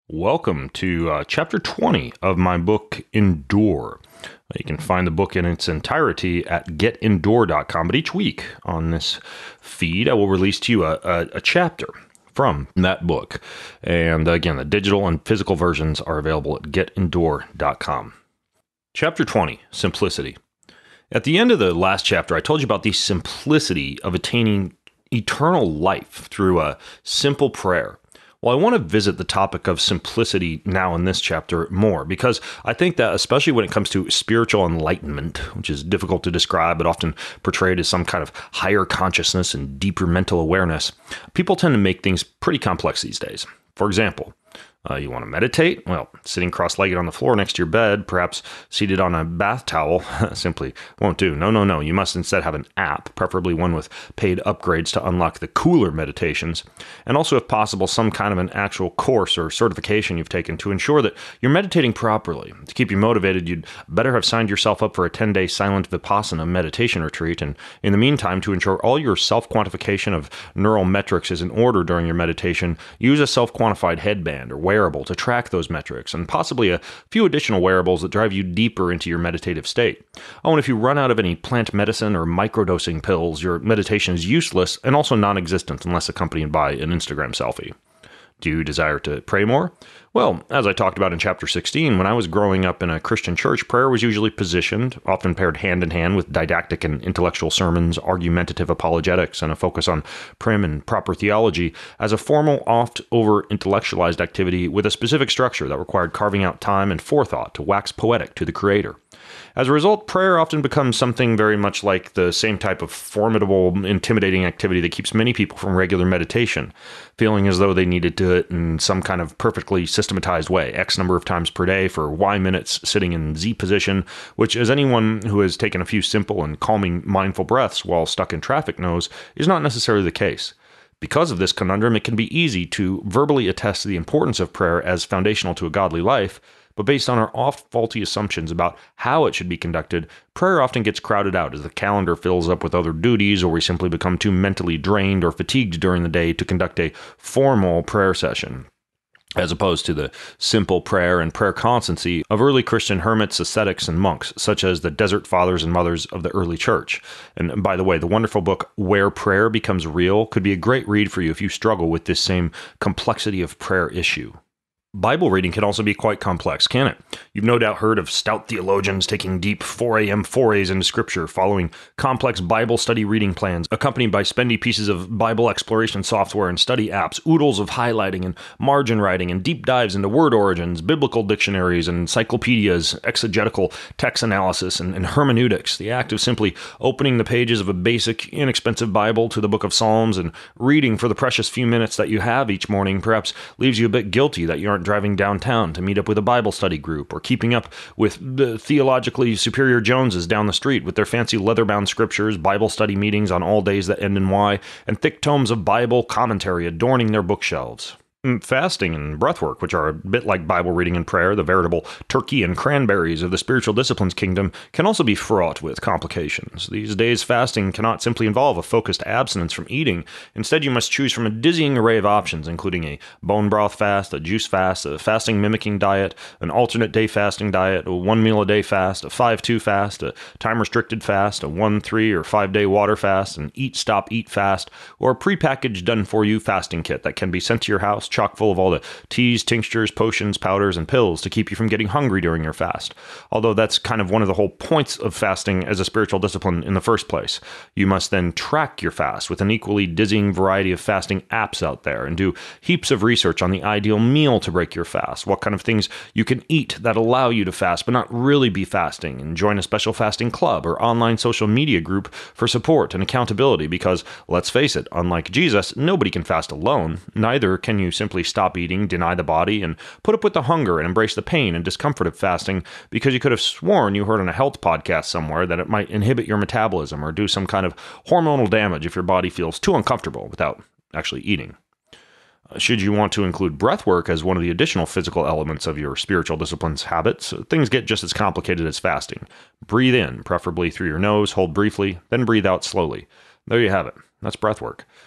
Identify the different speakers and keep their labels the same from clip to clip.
Speaker 1: Welcome to Chapter 20 of my book, Endure. You can find the book in its entirety at getendure.com, but each week on this feed, I will release to you a chapter from that book. And again, the digital and physical versions are available at getendure.com. Chapter 20, Simplicity. At the end of the last chapter, I told you about the simplicity of attaining eternal life through a simple prayer. Well, I want to visit the topic of simplicity now in this chapter more, because I think that especially when it comes to spiritual enlightenment, which is difficult to describe but often portrayed as some kind of higher consciousness and deeper mental awareness, people tend to make things pretty complex these days. For example, you want to meditate? Well, sitting cross-legged on the floor next to your bed, perhaps seated on a bath towel, simply won't do. No. You must instead have an app, preferably one with paid upgrades to unlock the cooler meditations, and also, if possible, some kind of an actual course or certification you've taken to ensure that you're meditating properly. To keep you motivated, you'd better have signed yourself up for a 10-day silent Vipassana meditation retreat, and in the meantime, to ensure all your self-quantification of neural metrics is in order during your meditation, use a self-quantified headband or wearable to track those metrics, and possibly a few additional wearables that drive you deeper into your meditative state. Oh, and if you run out of any plant medicine or microdosing pills, your meditation is useless and also non-existent unless accompanied by an Instagram selfie. Do you desire to pray more? Well, as I talked about in Chapter 16, when I was growing up in a Christian church, prayer was usually positioned, often paired hand in hand with didactic and intellectual sermons, argumentative apologetics, and a focus on prim and proper theology, as a formal, oft over-intellectualized activity with a specific structure that required carving out time and forethought to wax poetic to the Creator. As a result, prayer often becomes something very much like the same type of formidable, intimidating activity that keeps many people from regular meditation, feeling as though they need to do it in some kind of perfectly systematized way, X number of times per day for Y minutes sitting in Z position, which, as anyone who has taken a few simple and calming mindful breaths while stuck in traffic knows, is not necessarily the case. Because of this conundrum, it can be easy to verbally attest to the importance of prayer as foundational to a godly life, but based on our oft faulty assumptions about how it should be conducted, prayer often gets crowded out as the calendar fills up with other duties, or we simply become too mentally drained or fatigued during the day to conduct a formal prayer session, as opposed to the simple prayer and prayer constancy of early Christian hermits, ascetics, and monks, such as the desert fathers and mothers of the early church. And by the way, the wonderful book, Where Prayer Becomes Real, could be a great read for you if you struggle with this same complexity of prayer issue. Bible reading can also be quite complex, can it? You've no doubt heard of stout theologians taking deep 4 a.m. forays into Scripture, following complex Bible study reading plans, accompanied by spendy pieces of Bible exploration software and study apps, oodles of highlighting and margin writing, and deep dives into word origins, biblical dictionaries, and encyclopedias, exegetical text analysis, and hermeneutics. The act of simply opening the pages of a basic, inexpensive Bible to the book of Psalms and reading for the precious few minutes that you have each morning perhaps leaves you a bit guilty that you aren't driving downtown to meet up with a Bible study group, or keeping up with the theologically superior Joneses down the street with their fancy leather-bound scriptures, Bible study meetings on all days that end in Y, and thick tomes of Bible commentary adorning their bookshelves. Fasting and breathwork, which are a bit like Bible reading and prayer, the veritable turkey and cranberries of the spiritual disciplines kingdom, can also be fraught with complications. These days, fasting cannot simply involve a focused abstinence from eating. Instead, you must choose from a dizzying array of options, including a bone broth fast, a juice fast, a fasting mimicking diet, an alternate day fasting diet, a 1 meal a day fast, a 5-2 fast, a time-restricted fast, a 1, 3, or 5-day water fast, an eat, stop, eat fast, or a prepackaged done-for-you fasting kit that can be sent to your house, chock full of all the teas, tinctures, potions, powders, and pills to keep you from getting hungry during your fast. Although that's kind of one of the whole points of fasting as a spiritual discipline in the first place. You must then track your fast with an equally dizzying variety of fasting apps out there, and do heaps of research on the ideal meal to break your fast, what kind of things you can eat that allow you to fast but not really be fasting, and join a special fasting club or online social media group for support and accountability, because, let's face it, unlike Jesus, nobody can fast alone. Neither can you simply stop eating, deny the body, and put up with the hunger and embrace the pain and discomfort of fasting because you could have sworn you heard on a health podcast somewhere that it might inhibit your metabolism or do some kind of hormonal damage if your body feels too uncomfortable without actually eating. Should you want to include breathwork as one of the additional physical elements of your spiritual disciplines habits, things get just as complicated as fasting. Breathe in, preferably through your nose, hold briefly, then breathe out slowly. There you have it. That's breathwork.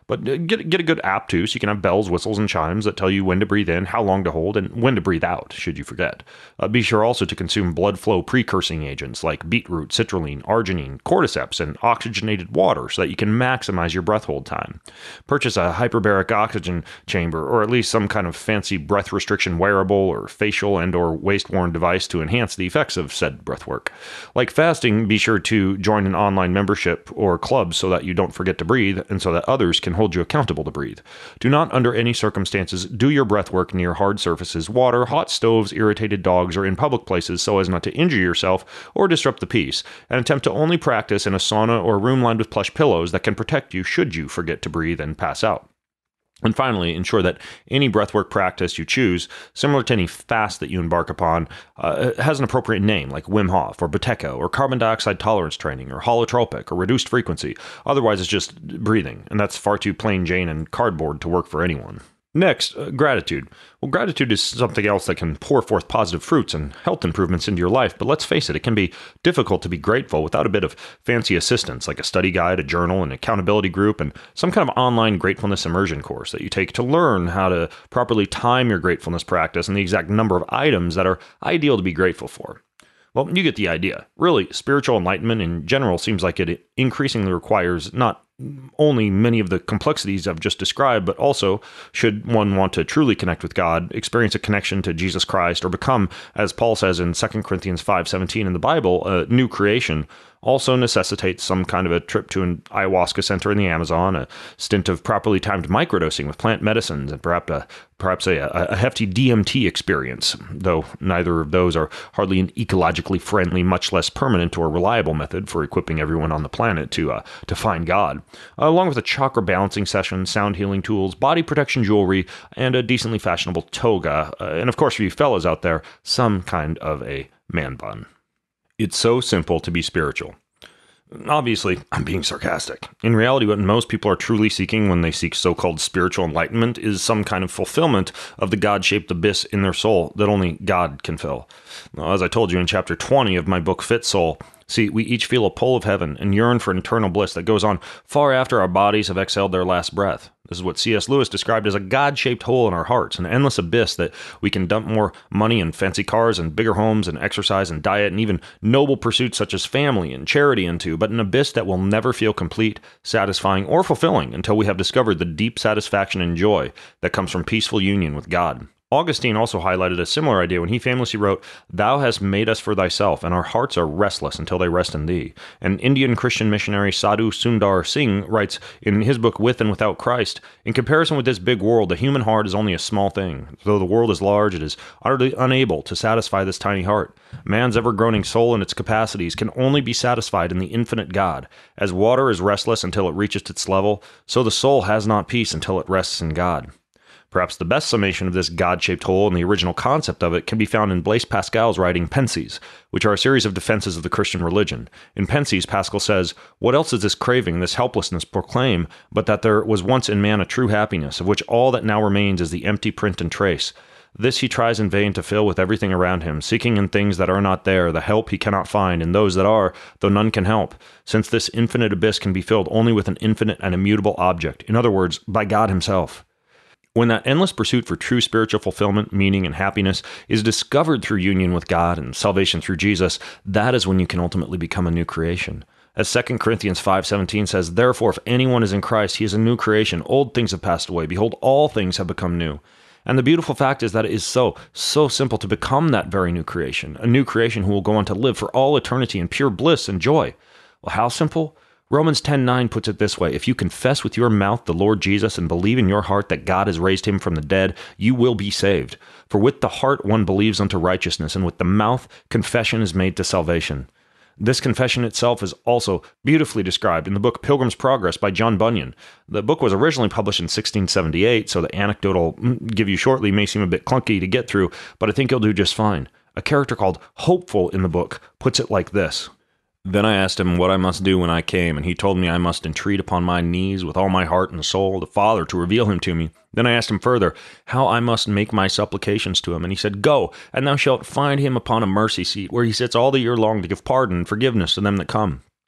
Speaker 1: But get a good app too, so you can have bells, whistles, and chimes that tell you when to breathe in, how long to hold, and when to breathe out, should you forget. Be sure also to consume blood flow precursing agents like beetroot, citrulline, arginine, cordyceps, and oxygenated water so that you can maximize your breath hold time. Purchase a hyperbaric oxygen chamber, or at least some kind of fancy breath restriction wearable or facial and or waist-worn device to enhance the effects of said breath work. Like fasting, be sure to join an online membership or club so that you don't forget to breathe and so that others can hold you accountable to breathe. Do not, under any circumstances, do your breath work near hard surfaces, water, hot stoves, irritated dogs, or in public places so as not to injure yourself or disrupt the peace, and attempt to only practice in a sauna or room lined with plush pillows that can protect you should you forget to breathe and pass out. And finally, ensure that any breathwork practice you choose, similar to any fast that you embark upon, has an appropriate name like Wim Hof or Buteyko or carbon dioxide tolerance training or holotropic or reduced frequency. Otherwise, it's just breathing, and that's far too plain Jane and cardboard to work for anyone. Next, gratitude. Well, gratitude is something else that can pour forth positive fruits and health improvements into your life, but let's face it, it can be difficult to be grateful without a bit of fancy assistance like a study guide, a journal, an accountability group, and some kind of online gratefulness immersion course that you take to learn how to properly time your gratefulness practice and the exact number of items that are ideal to be grateful for. Well, you get the idea. Really, spiritual enlightenment in general seems like it increasingly requires not only many of the complexities I've just described, but also, should one want to truly connect with God, experience a connection to Jesus Christ, or become, as Paul says in 2 Corinthians 5:17 in the Bible, a new creation, also necessitates some kind of a trip to an ayahuasca center in the Amazon, a stint of properly timed microdosing with plant medicines, and perhaps a hefty DMT experience, though neither of those are hardly an ecologically friendly, much less permanent or reliable method for equipping everyone on the planet to find God, along with a chakra balancing session, sound healing tools, body protection jewelry, and a decently fashionable toga, and of course for you fellas out there, some kind of a man bun. It's so simple to be spiritual. Obviously, I'm being sarcastic. In reality, what most people are truly seeking when they seek so-called spiritual enlightenment is some kind of fulfillment of the God-shaped abyss in their soul that only God can fill. Now, as I told you in chapter 20 of my book, Fit Soul, see, we each feel a pull of heaven and yearn for an eternal bliss that goes on far after our bodies have exhaled their last breath. This is what C.S. Lewis described as a God-shaped hole in our hearts, an endless abyss that we can dump more money and fancy cars and bigger homes and exercise and diet and even noble pursuits such as family and charity into, but an abyss that will never feel complete, satisfying, or fulfilling until we have discovered the deep satisfaction and joy that comes from peaceful union with God. Augustine also highlighted a similar idea when he famously wrote, "Thou hast made us for thyself, and our hearts are restless until they rest in thee." And Indian Christian missionary Sadhu Sundar Singh writes in his book With and Without Christ, "In comparison with this big world, the human heart is only a small thing. Though the world is large, it is utterly unable to satisfy this tiny heart. Man's ever-groaning soul and its capacities can only be satisfied in the infinite God. As water is restless until it reaches its level, so the soul has not peace until it rests in God." Perhaps the best summation of this God-shaped hole and the original concept of it can be found in Blaise Pascal's writing Pensies, which are a series of defenses of the Christian religion. In Pensies, Pascal says, "What else does this craving, this helplessness proclaim, but that there was once in man a true happiness, of which all that now remains is the empty print and trace. This he tries in vain to fill with everything around him, seeking in things that are not there the help he cannot find in those that are, though none can help, since this infinite abyss can be filled only with an infinite and immutable object, in other words, by God himself." When that endless pursuit for true spiritual fulfillment, meaning, and happiness is discovered through union with God and salvation through Jesus, that is when you can ultimately become a new creation. As 2 Corinthians 5:17 says, "Therefore, if anyone is in Christ, he is a new creation. Old things have passed away. Behold, all things have become new." And the beautiful fact is that it is so simple to become that very new creation, a new creation who will go on to live for all eternity in pure bliss and joy. Well, how simple? Romans 10:9 puts it this way, "If you confess with your mouth the Lord Jesus and believe in your heart that God has raised him from the dead, you will be saved. For with the heart one believes unto righteousness, and with the mouth confession is made to salvation." This confession itself is also beautifully described in the book Pilgrim's Progress by John Bunyan. The book was originally published in 1678, so the anecdote I'll give you shortly may seem a bit clunky to get through, but I think you'll do just fine. A character called Hopeful in the book puts it like this. "Then I asked him what I must do when I came, and he told me I must entreat upon my knees with all my heart and soul the Father to reveal him to me. Then I asked him further how I must make my supplications to him, and he said, Go, and thou shalt find him upon a mercy seat, where he sits all the year long to give pardon and forgiveness to them that come.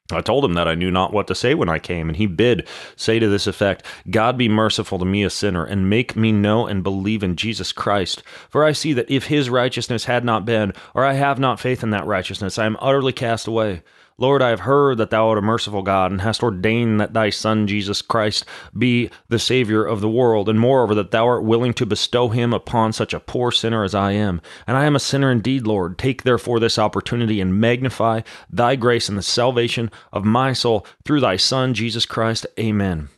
Speaker 1: I told him that I knew not what to say when I came, and he bid say to this effect, God be merciful to me a sinner, and make me know and believe in Jesus Christ. For I see that if his righteousness had not been, or I have not faith in that righteousness, I am utterly cast away. Lord, I have heard that thou art a merciful God, and hast ordained that thy Son Jesus Christ be the Savior of the world, and moreover that thou art willing to bestow him upon such a poor sinner as I am. And I am a sinner indeed, Lord. Take therefore this opportunity and magnify thy grace in the salvation of my soul through thy Son Jesus Christ. Amen.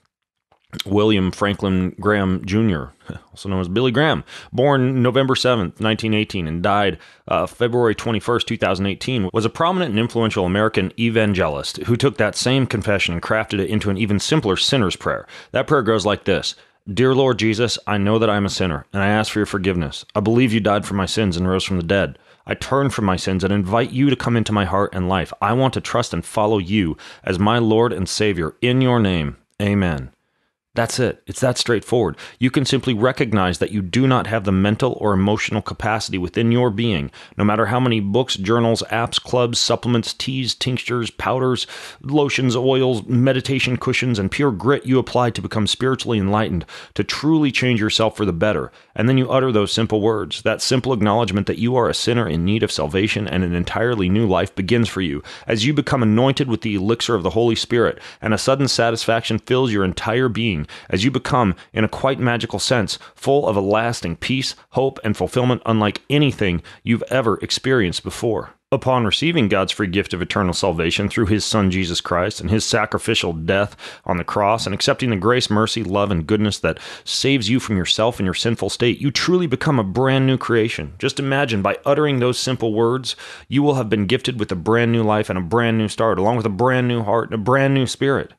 Speaker 1: William Franklin Graham Jr., also known as Billy Graham, born November 7th, 1918, and died February 21st, 2018, was a prominent and influential American evangelist who took that same confession and crafted it into an even simpler sinner's prayer. That prayer goes like this: Dear Lord Jesus, I know that I am a sinner, and I ask for your forgiveness. I believe you died for my sins and rose from the dead. I turn from my sins and invite you to come into my heart and life. I want to trust and follow you as my Lord and Savior. In your name, amen. That's it. It's that straightforward. You can simply recognize that you do not have the mental or emotional capacity within your being, no matter how many books, journals, apps, clubs, supplements, teas, tinctures, powders, lotions, oils, meditation cushions, and pure grit you apply to become spiritually enlightened, to truly change yourself for the better. And then you utter those simple words. That simple acknowledgement that you are a sinner in need of salvation and an entirely new life begins for you as you become anointed with the elixir of the Holy Spirit, and a sudden satisfaction fills your entire being as you become, in a quite magical sense, full of a lasting peace, hope, and fulfillment unlike anything you've ever experienced before. Upon receiving God's free gift of eternal salvation through his Son Jesus Christ and his sacrificial death on the cross, and accepting the grace, mercy, love, and goodness that saves you from yourself and your sinful state, you truly become a brand new creation. Just imagine, by uttering those simple words, you will have been gifted with a brand new life and a brand new start, along with a brand new heart and a brand new spirit.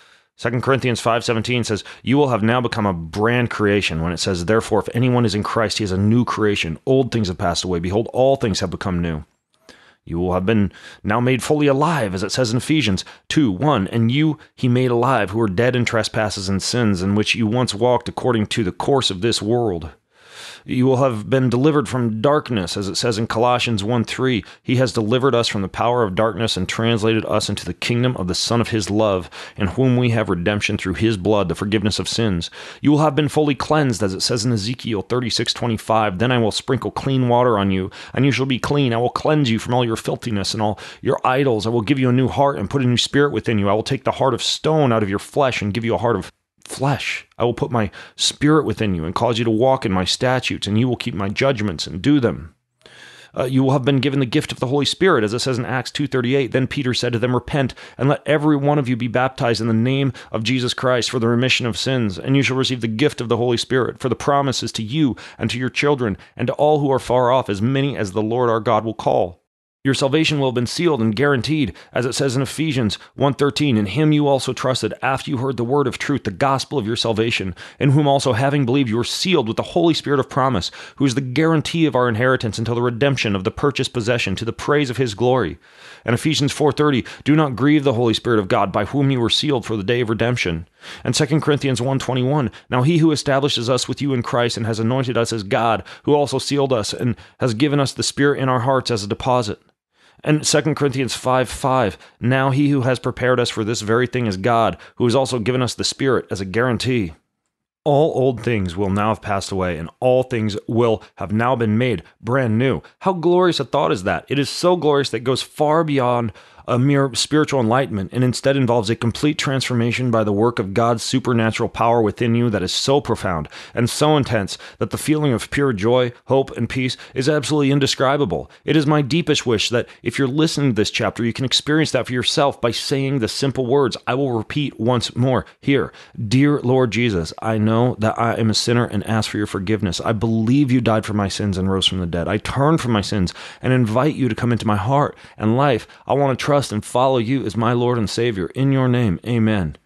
Speaker 1: 2 Corinthians 5:17 says, you will have now become a brand creation, when it says, therefore, if anyone is in Christ, he is a new creation. Old things have passed away. Behold, all things have become new. You will have been now made fully alive, as it says in Ephesians 2:1, and you he made alive, who were dead in trespasses and sins, in which you once walked according to the course of this world. You will have been delivered from darkness, as it says in Colossians 1:3. He has delivered us from the power of darkness and translated us into the kingdom of the Son of his love, in whom we have redemption through his blood, the forgiveness of sins. You will have been fully cleansed, as it says in Ezekiel 36:25. Then I will sprinkle clean water on you, and you shall be clean. I will cleanse you from all your filthiness and all your idols. I will give you a new heart and put a new spirit within you. I will take the heart of stone out of your flesh and give you a heart of flesh. I will put my spirit within you and cause you to walk in my statutes, and you will keep my judgments and do them. You will have been given the gift of the Holy Spirit, as it says in Acts 2:38. Then Peter said to them, repent, and let every one of you be baptized in the name of Jesus Christ for the remission of sins, and you shall receive the gift of the Holy Spirit, for the promise is to you and to your children, and to all who are far off, as many as the Lord our God will call. Your salvation will have been sealed and guaranteed, as it says in Ephesians 1:13, in him you also trusted, after you heard the word of truth, the gospel of your salvation, in whom also having believed you were sealed with the Holy Spirit of promise, who is the guarantee of our inheritance until the redemption of the purchased possession, to the praise of his glory. And Ephesians 4:30, do not grieve the Holy Spirit of God, by whom you were sealed for the day of redemption. And 2 Corinthians 1:21, now he who establishes us with you in Christ and has anointed us as God, who also sealed us and has given us the Spirit in our hearts as a deposit. And 2 Corinthians 5:5, now he who has prepared us for this very thing is God, who has also given us the Spirit as a guarantee. All old things will now have passed away, and all things will have now been made brand new. How glorious a thought is that? It is so glorious that it goes far beyond a mere spiritual enlightenment, and instead involves a complete transformation by the work of God's supernatural power within you that is so profound and so intense that the feeling of pure joy, hope, and peace is absolutely indescribable. It is my deepest wish that if you're listening to this chapter, you can experience that for yourself by saying the simple words I will repeat once more here. Dear Lord Jesus, I know that I am a sinner and ask for your forgiveness. I believe you died for my sins and rose from the dead. I turn from my sins and invite you to come into my heart and life. I want to trust and follow you as my Lord and Savior. In your name, amen.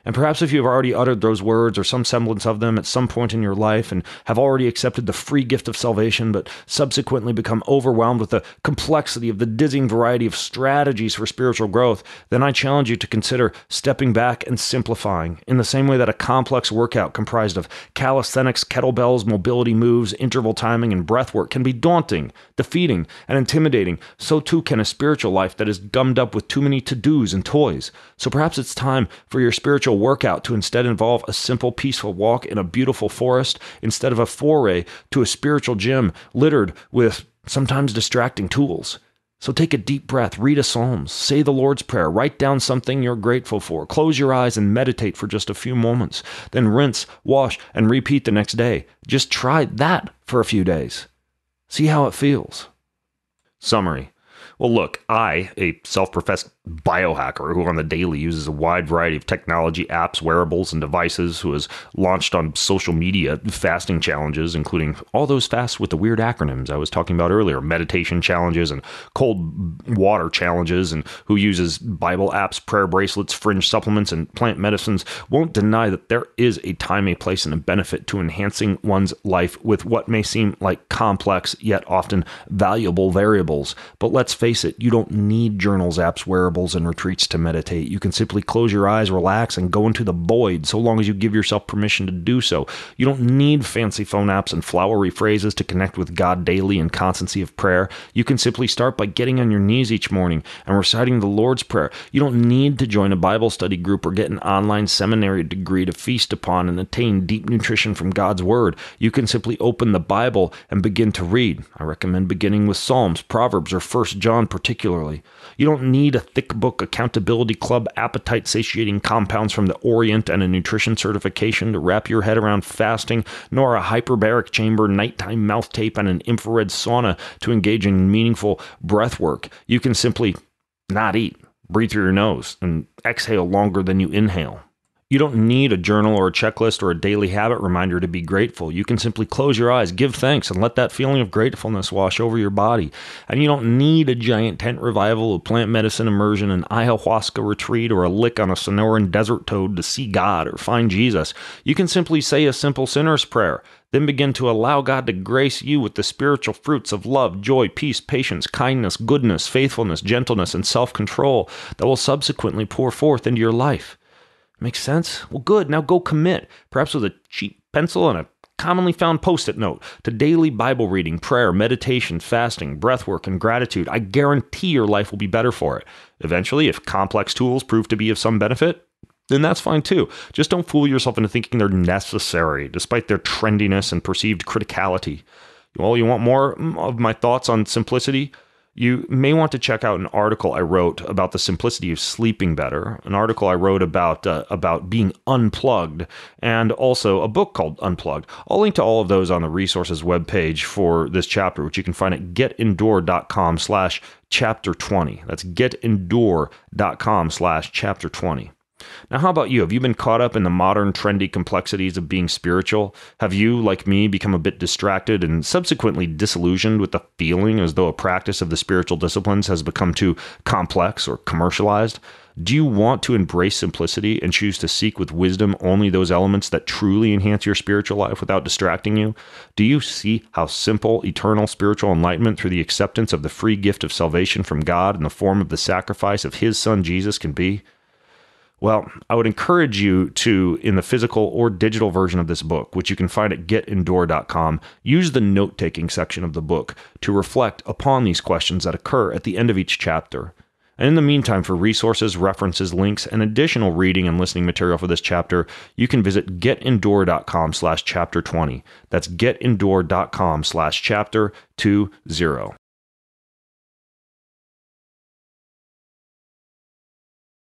Speaker 1: And perhaps if you have already uttered those words or some semblance of them at some point in your life and have already accepted the free gift of salvation, but subsequently become overwhelmed with the complexity of the dizzying variety of strategies for spiritual growth, then I challenge you to consider stepping back and simplifying in the same way that a complex workout comprised of calisthenics, kettlebells, mobility moves, interval timing, and breath work can be daunting, defeating, and intimidating. So too can a spiritual life that is gummed up with too many to-dos and toys. So perhaps it's time for your spiritual workout to instead involve a simple, peaceful walk in a beautiful forest instead of a foray to a spiritual gym littered with sometimes distracting tools. So take a deep breath, read a Psalms, say the Lord's Prayer, write down something you're grateful for, close your eyes and meditate for just a few moments, then rinse, wash, and repeat the next day. Just try that for a few days. See how it feels. Summary. Well, look, I, a self-professed biohacker who on the daily uses a wide variety of technology, apps, wearables, and devices, who has launched on social media fasting challenges, including all those fasts with the weird acronyms I was talking about earlier, meditation challenges and cold water challenges, and who uses Bible apps, prayer bracelets, fringe supplements, and plant medicines, won't deny that there is a time, a place, and a benefit to enhancing one's life with what may seem like complex yet often valuable variables. But let's face it, you don't need journals, apps, wearables, and retreats to meditate. You can simply close your eyes, relax, and go into the void so long as you give yourself permission to do so. You don't need fancy phone apps and flowery phrases to connect with God daily in constancy of prayer. You can simply start by getting on your knees each morning and reciting the Lord's Prayer. You don't need to join a Bible study group or get an online seminary degree to feast upon and attain deep nutrition from God's Word. You can simply open the Bible and begin to read. I recommend beginning with Psalms, Proverbs, or 1 John particularly. You don't need a thick book accountability club appetite satiating compounds from the Orient and a nutrition certification to wrap your head around fasting, nor a hyperbaric chamber, nighttime mouth tape, and an infrared sauna to engage in meaningful breath work. You can simply not eat, breathe through your nose, and exhale longer than you inhale. You don't need a journal or a checklist or a daily habit reminder to be grateful. You can simply close your eyes, give thanks, and let that feeling of gratefulness wash over your body. And you don't need a giant tent revival, a plant medicine immersion, an ayahuasca retreat, or a lick on a Sonoran desert toad to see God or find Jesus. You can simply say a simple sinner's prayer, then begin to allow God to grace you with the spiritual fruits of love, joy, peace, patience, kindness, goodness, faithfulness, gentleness, and self-control that will subsequently pour forth into your life. Makes sense? Well, good. Now go commit, perhaps with a cheap pencil and a commonly found Post-it note, to daily Bible reading, prayer, meditation, fasting, breathwork, and gratitude. I guarantee your life will be better for it. Eventually, if complex tools prove to be of some benefit, then that's fine too. Just don't fool yourself into thinking they're necessary, despite their trendiness and perceived criticality. Well, you want more of my thoughts on simplicity? You may want to check out an article I wrote about the simplicity of sleeping better, an article I wrote about being unplugged, and also a book called Unplugged. I'll link to all of those on the resources webpage for this chapter, which you can find at getendure.com/chapter 20. That's getendure.com/chapter 20. Now, how about you? Have you been caught up in the modern trendy complexities of being spiritual? Have you, like me, become a bit distracted and subsequently disillusioned with the feeling as though a practice of the spiritual disciplines has become too complex or commercialized? Do you want to embrace simplicity and choose to seek with wisdom only those elements that truly enhance your spiritual life without distracting you? Do you see how simple, eternal spiritual enlightenment through the acceptance of the free gift of salvation from God in the form of the sacrifice of His Son Jesus can be? Well, I would encourage you to, in the physical or digital version of this book, which you can find at getendure.com, use the note-taking section of the book to reflect upon these questions that occur at the end of each chapter. And in the meantime, for resources, references, links, and additional reading and listening material for this chapter, you can visit getendure.com/chapter 20. That's getendure.com/chapter 20.